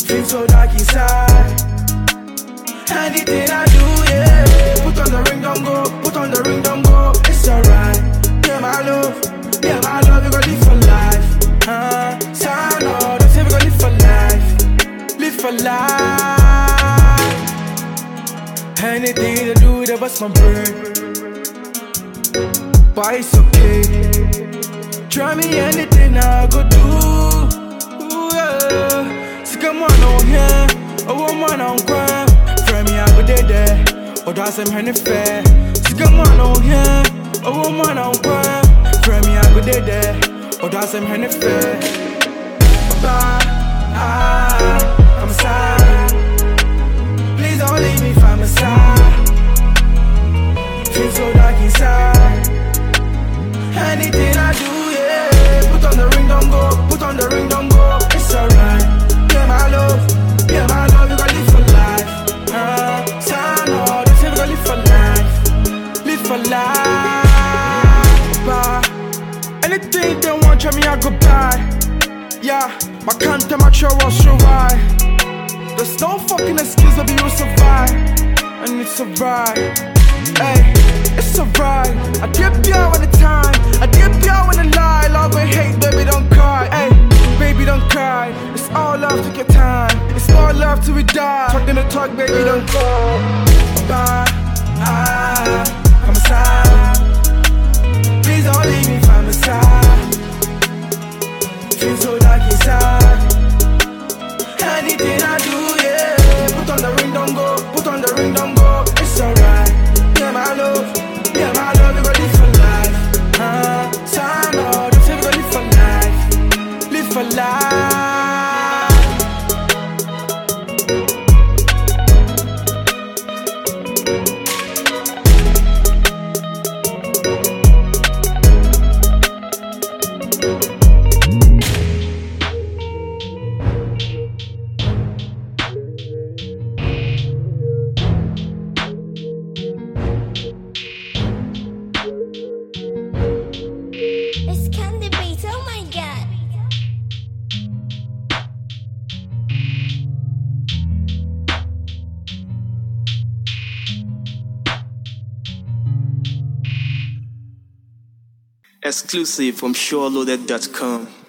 Feel so dark inside. Anything I do, yeah. Put on the ring, don't go. Put on the ring, don't go. It's alright. Yeah, my love. Yeah, my love. We gon' live for life. Sign on. Don't say we gon' live for life. Live for life. Anything to do with it, bust my brain. But it's okay. Try me anything I go do. Ooh, yeah. Sick of man on here. A woman on crime. Friend me I go there. Or that's him honey fair. Sick of man on here. A woman on crime. Friend me I go there. Or that's him honey fair. Bye. I'm sorry. Please don't leave me from my side. Feel so dark inside. Anything I do, yeah. Put on the ring, don't go. Put on the ring, don't go. It's alright. Yeah, my love. Yeah, my love. We gon' live for life. Sign on. Don't say we gon' live for life. Live for life. Bye. Anything they want, try me, I go buy. Yeah, my content, my show was so right. There's no fucking excuse, baby, you survive. And it's alright. Hey, it's alright. I dip you out when the time. I dip you out when the lie. Love and hate, baby, don't cry. Hey, baby, don't cry. It's all love, take your time. It's all love till we die. Talking the talk, baby, don't cry. Bye. Come aside. Please don't leave me from the side. Feel so dark inside. Anything I do, yeah. Put on the ring, don't go. Put on the ring, don't go. It's alright. Yeah, my love. Yeah, my love. We gon' live for life. Sign on. Don't say we gon' live for life. Live for life. It's Candy Beat, oh my god. Exclusive from SureLoaded.com.